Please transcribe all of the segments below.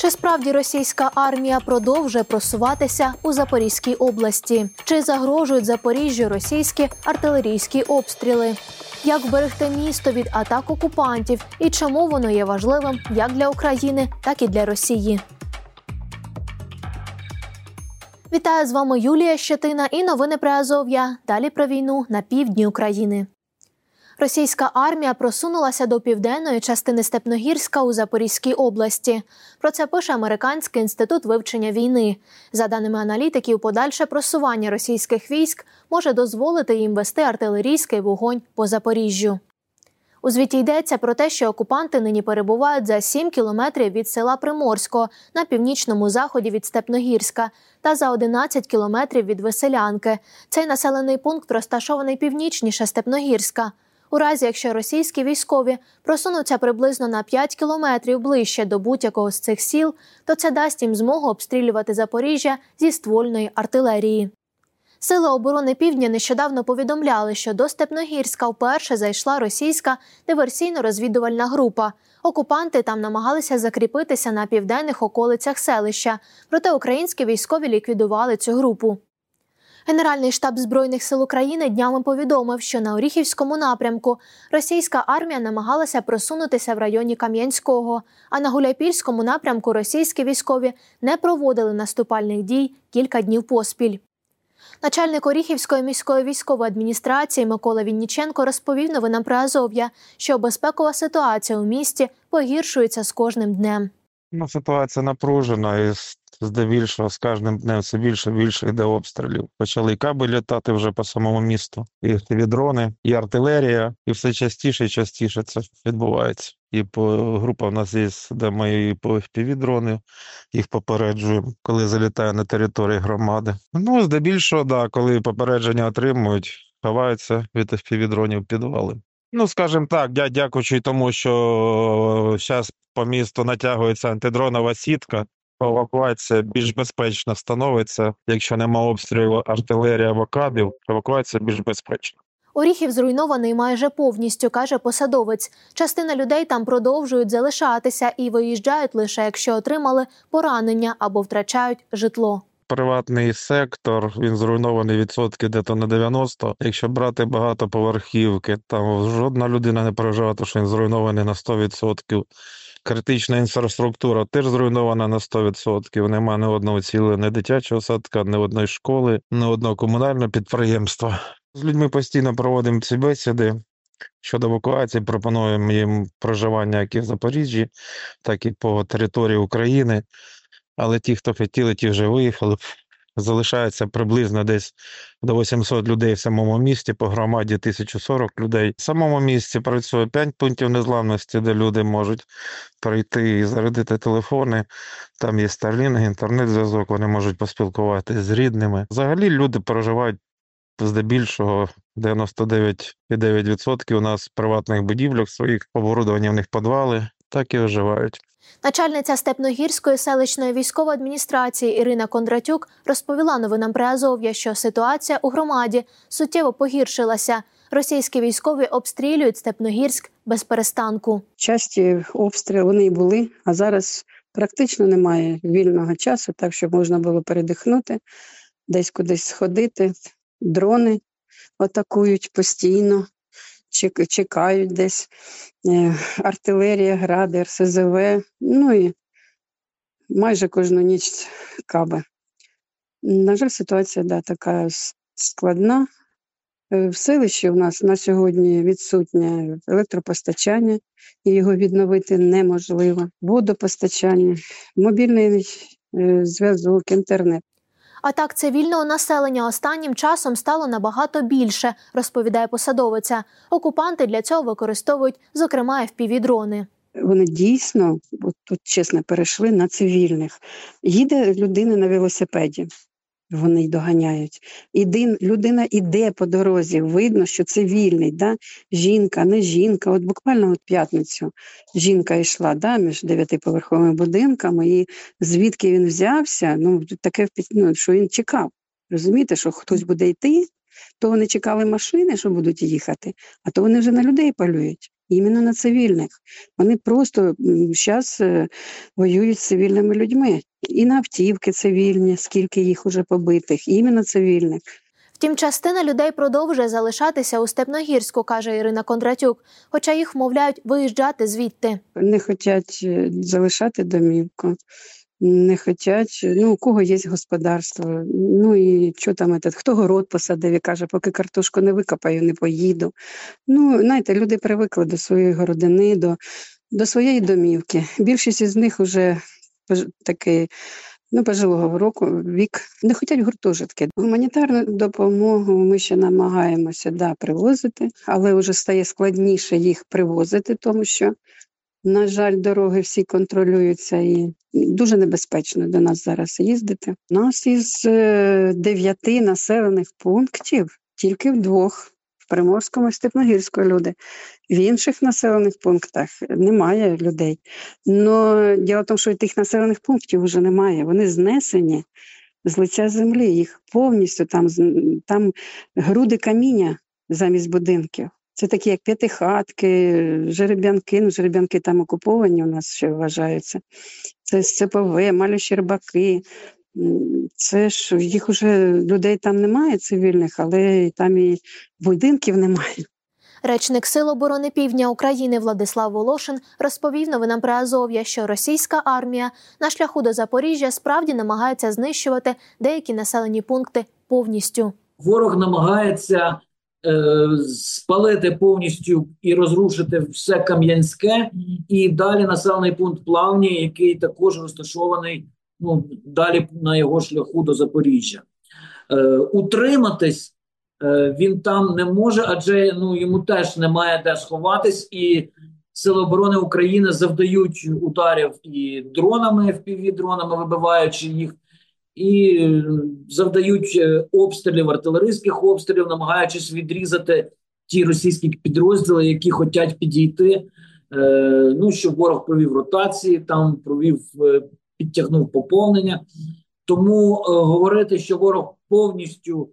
Чи справді російська армія продовжує просуватися у Запорізькій області? Чи загрожують Запоріжжю російські артилерійські обстріли? Як вберегти місто від атак окупантів і чому воно є важливим як для України, так і для Росії? Вітаю, з вами Юлія Щетина і новини Приазов'я. Далі про війну на півдні України. Російська армія просунулася до південної частини Степногірська у Запорізькій області. Про це пише Американський інститут вивчення війни. За даними аналітиків, подальше просування російських військ може дозволити їм вести артилерійський вогонь по Запоріжжю. У звіті йдеться про те, що окупанти нині перебувають за 7 кілометрів від села Приморського на північному заході від Степногірська та за 11 кілометрів від Веселянки. Цей населений пункт розташований північніше Степногірська. У разі, якщо російські військові просунуться приблизно на 5 кілометрів ближче до будь-якого з цих сіл, то це дасть їм змогу обстрілювати Запоріжжя зі ствольної артилерії. Сили оборони Півдня нещодавно повідомляли, що до Степногірська вперше зайшла російська диверсійно-розвідувальна група. Окупанти там намагалися закріпитися на південних околицях селища, проте українські військові ліквідували цю групу. Генеральний штаб Збройних сил України днями повідомив, що на Оріхівському напрямку російська армія намагалася просунутися в районі Кам'янського, а на Гуляйпільському напрямку російські військові не проводили наступальних дій кілька днів поспіль. Начальник Оріхівської міської військової адміністрації Микола Вінніченко розповів новинам Приазов'я, що безпекова ситуація у місті погіршується з кожним днем. Ситуація напружена і здебільшого з кожним днем все більше і більше йде обстрілів. Почали каби літати вже по самому місту, і дрони, і артилерія, і все частіше і частіше це відбувається. І група в нас є, де ми і по FPV-дрони їх попереджуємо, коли залітає на території громади. Здебільшого, коли попередження отримують, ховаються від FPV-дронів в підвали. Скажімо так, дякуючи тому, що зараз по місту натягується антидронова сітка, евакуація більш безпечно становиться. Якщо нема обстрілу артилерії або кабів, евакуація більш безпечна. Оріхів зруйнований майже повністю, каже посадовець. Частина людей там продовжують залишатися і виїжджають лише, якщо отримали поранення або втрачають житло. Приватний сектор, він зруйнований відсотки десь на 90. Якщо брати багатоповерхівки, там жодна людина не переживає, що він зруйнований на 100%. Критична інфраструктура теж зруйнована на 100%. Нема ні одного цілого, ні дитячого садка, ні одної школи, ні одного комунального підприємства. З людьми постійно проводимо ці бесіди. Щодо евакуації пропонуємо їм проживання як і в Запоріжжі, так і по території України. Але ті, хто хотіли, ті вже виїхали. Залишається приблизно десь до 800 людей в самому місті, по громаді 1040 людей. В самому місті працює 5 пунктів незламності, де люди можуть прийти і зарядити телефони. Там є Starlink, інтернет-зв'язок, вони можуть поспілкуватися з рідними. Взагалі люди проживають здебільшого 99,9% у нас в приватних будівлях своїх, оборудовані в них підвали, так і виживають. Начальниця Степногірської селищної військової адміністрації Ірина Кондратюк розповіла новинам Приазов'я, що ситуація у громаді суттєво погіршилася. Російські військові обстрілюють Степногірськ без перестанку. Часті обстріли вони і були, а зараз практично немає вільного часу, так щоб можна було передихнути, десь кудись сходити. Дрони атакують постійно. Чекають десь, артилерія, гради, РСЗВ, і майже кожну ніч каби. На жаль, ситуація така складна. В селищі у нас на сьогодні відсутнє електропостачання, і його відновити неможливо. Водопостачання, мобільний зв'язок, інтернет. Атак цивільного населення останнім часом стало набагато більше, розповідає посадовиця. Окупанти для цього використовують, зокрема, FPV-дрони. Вони дійсно, тут чесно, перейшли на цивільних. Їде людина на велосипеді, вони й доганяють. Людина іде по дорозі, видно, що цивільний, жінка, не жінка. От буквально п'ятницю жінка йшла між 9-поверховими будинками, і звідки він взявся, таке, що він чекав. Розумієте, що хтось буде йти, то вони чекали машини, що будуть їхати, а то вони вже на людей полюють. іменно на цивільних. Вони просто зараз воюють з цивільними людьми. І на автівки цивільні, скільки їх уже побитих, іменно цивільних. Втім, частина людей продовжує залишатися у Степногірську, каже Ірина Кондратюк, хоча їх вмовляють виїжджати звідти. Не хочуть залишати домівку, не хочуть, у кого є господарство, і що там, хто город посадив і каже, поки картошку не викопаю, не поїду. Знаєте, люди привикли до своєї городини, до своєї домівки. Більшість із них вже такий, пожилого року вік, не хочуть гуртожитки. Гуманітарну допомогу ми ще намагаємося, привозити, але вже стає складніше їх привозити, тому що, на жаль, дороги всі контролюються і дуже небезпечно до нас зараз їздити. У нас із 9 населених пунктів тільки в 2. В Приморському і Степногірську люди. В інших населених пунктах немає людей. Но діло в тому, що тих населених пунктів вже немає. Вони знесені з лиця землі. Їх повністю там груди каміння замість будинків. Це такі, як п'ятихатки, жереб'янки. Жереб'янки там окуповані у нас ще вважаються. Це Сцепове, Малі Щербаки. Це ж їх уже людей там немає цивільних, але там і будинків немає. Речник Сил оборони Півдня України Владислав Волошин розповів новинам Приазов'я, що російська армія на шляху до Запоріжжя справді намагається знищувати деякі населені пункти повністю. Ворог намагається спалити повністю і розрушити все Кам'янське, і далі населений пункт Плавні, який також розташований далі на його шляху до Запоріжжя. Утриматись він там не може, адже йому теж немає де сховатись, і Сили оборони України завдають ударів і дронами, FPV-дронами, вибиваючи їх, і завдають обстрілів, артилерійських обстрілів, намагаючись відрізати ті російські підрозділи, які хочуть підійти, щоб ворог провів ротації, там підтягнув поповнення. Тому говорити, що ворог повністю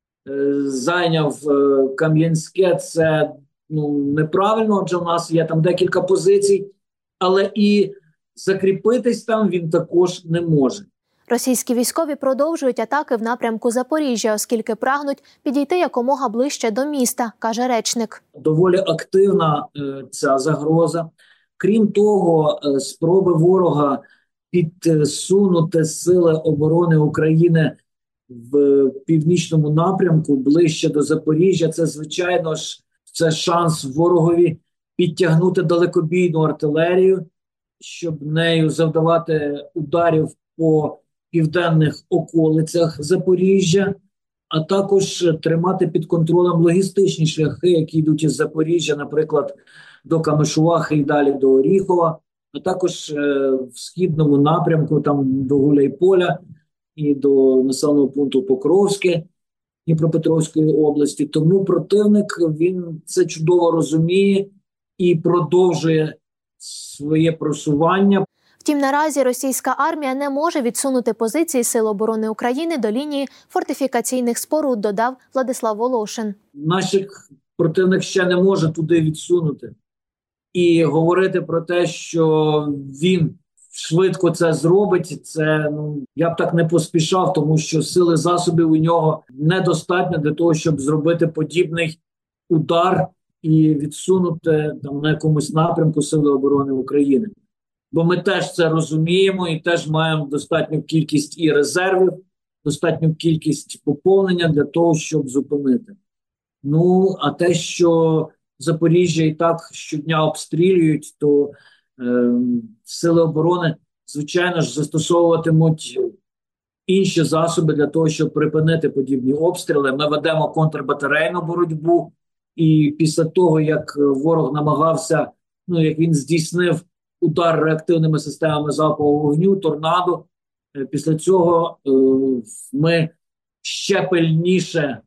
зайняв Кам'янське, це неправильно, адже в нас є там декілька позицій, але і закріпитись там він також не може. Російські військові продовжують атаки в напрямку Запоріжжя, оскільки прагнуть підійти якомога ближче до міста, каже речник. Доволі активна ця загроза. Крім того, спроби ворога підсунути Сили оборони України в північному напрямку, ближче до Запоріжжя, це, звичайно ж, це шанс ворогові підтягнути далекобійну артилерію, щоб нею завдавати ударів по південних околицях Запоріжжя, а також тримати під контролем логістичні шляхи, які йдуть із Запоріжжя, наприклад, до Камишувахи і далі до Оріхова, а також в східному напрямку, там до Гуляйполя і до населеного пункту Покровське Дніпропетровської області. Тому противник, він це чудово розуміє і продовжує своє просування. Втім, наразі російська армія не може відсунути позиції Сил оборони України до лінії фортифікаційних споруд, додав Владислав Волошин. Наших противник ще не може туди відсунути. І говорити про те, що він швидко це зробить, це я б так не поспішав, тому що сили засобів у нього недостатньо для того, щоб зробити подібний удар і відсунути на якомусь напрямку Сили оборони України. Бо ми теж це розуміємо і теж маємо достатню кількість і резервів, достатню кількість поповнення для того, щоб зупинити. А те, що Запоріжжя і так щодня обстрілюють, то Сили оборони, звичайно ж, застосовуватимуть інші засоби для того, щоб припинити подібні обстріли. Ми ведемо контрбатарейну боротьбу, і після того, як ворог намагався, як він здійснив удар реактивними системами залпового вогню, торнадо, після цього ми ще пильніше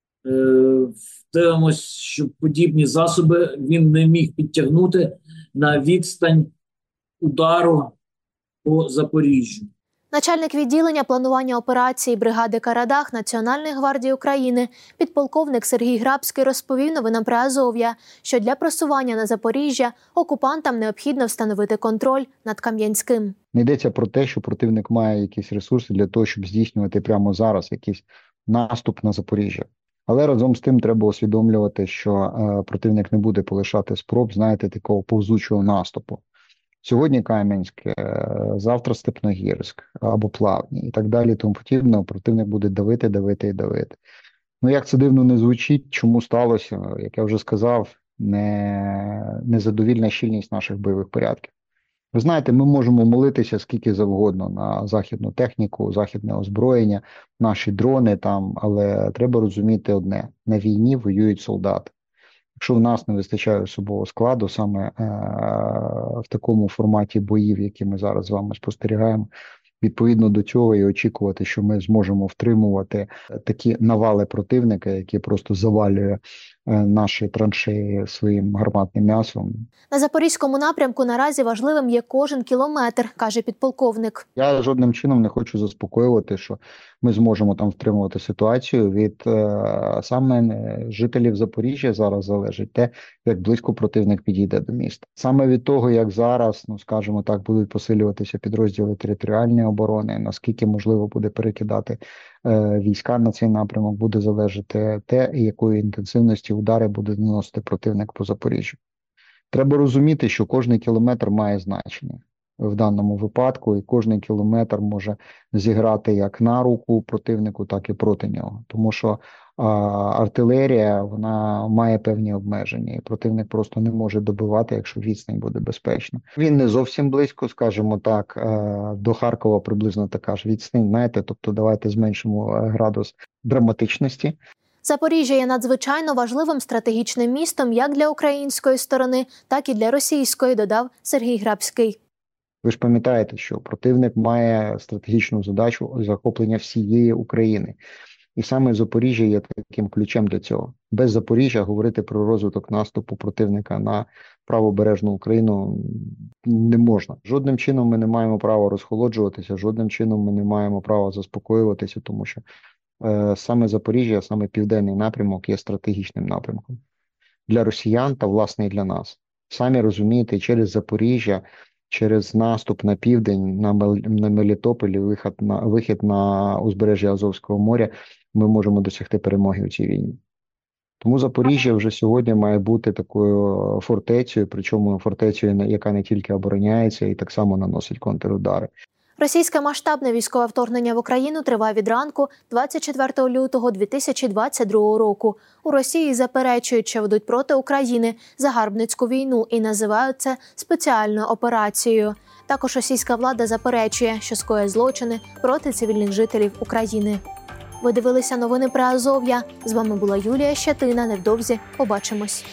дивимося, щоб подібні засоби він не міг підтягнути на відстань удару по Запоріжжю. Начальник відділення планування операцій бригади «Карадах» Національної гвардії України, підполковник Сергій Грабський розповів новинам Приазов'я, що для просування на Запоріжжя окупантам необхідно встановити контроль над Кам'янським. Не йдеться про те, що противник має якісь ресурси для того, щоб здійснювати прямо зараз якийсь наступ на Запоріжжя. Але разом з тим треба усвідомлювати, що противник не буде полишати спроб, знаєте, такого повзучого наступу. Сьогодні Кам'янське, завтра Степногірськ або Плавні і так далі, тому подібне. Противник буде давити. Ну, як це дивно не звучить, чому сталося, як я вже сказав, незадовільна щільність наших бойових порядків. Ви знаєте, ми можемо молитися скільки завгодно на західну техніку, західне озброєння, наші дрони там, але треба розуміти одне: на війні воюють солдати. Якщо в нас не вистачає особового складу саме в такому форматі боїв, які ми зараз з вами спостерігаємо, відповідно до цього і очікувати, що ми зможемо втримувати такі навали противника, які просто завалює наші траншеї своїм гарматним м'ясом. На Запорізькому напрямку наразі важливим є кожен кілометр, каже підполковник. Я жодним чином не хочу заспокоювати, що ми зможемо там втримувати ситуацію. Від саме жителів Запоріжжя зараз залежить те, як близько противник підійде до міста. Саме від того, як зараз, скажімо так, будуть посилюватися підрозділи територіальної оборони, наскільки можливо буде перекидати війська на цей напрямок, буде залежати те, якої інтенсивності удари буде наносити противник по Запоріжжю. Треба розуміти, що кожний кілометр має значення в даному випадку, і кожний кілометр може зіграти як на руку противнику, так і проти нього. Тому що артилерія, вона має певні обмеження, і противник просто не може добивати, якщо відстань буде безпечна. Він не зовсім близько, скажімо так, до Харкова приблизно така ж відстань, знаєте, тобто давайте зменшимо градус драматичності. Запоріжжя є надзвичайно важливим стратегічним містом як для української сторони, так і для російської, додав Сергій Грабський. Ви ж пам'ятаєте, що противник має стратегічну задачу захоплення всієї України. І саме Запоріжжя є таким ключем для цього. Без Запоріжжя говорити про розвиток наступу противника на правобережну Україну не можна. Жодним чином ми не маємо права розхолоджуватися, жодним чином ми не маємо права заспокоюватися, тому що саме Запоріжжя, саме південний напрямок є стратегічним напрямком для росіян та, власне, і для нас. Самі розумієте, через Запоріжжя, через наступ на південь, на Мелітополі, вихід на узбережжя Азовського моря, ми можемо досягти перемоги у цій війні. Тому Запоріжжя вже сьогодні має бути такою фортецею, причому фортецею, яка не тільки обороняється, і так само наносить контрудари. Російське масштабне військове вторгнення в Україну триває від ранку 24 лютого 2022 року. У Росії заперечують, що ведуть проти України загарбницьку війну і називають це спеціальною операцією. Також російська влада заперечує, що скоює злочини проти цивільних жителів України. Ви дивилися новини Приазов'я. З вами була Юлія Щетина. Невдовзі побачимось.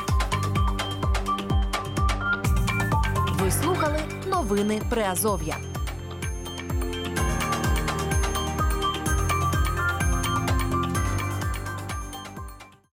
Ви слухали новини Приазов'я.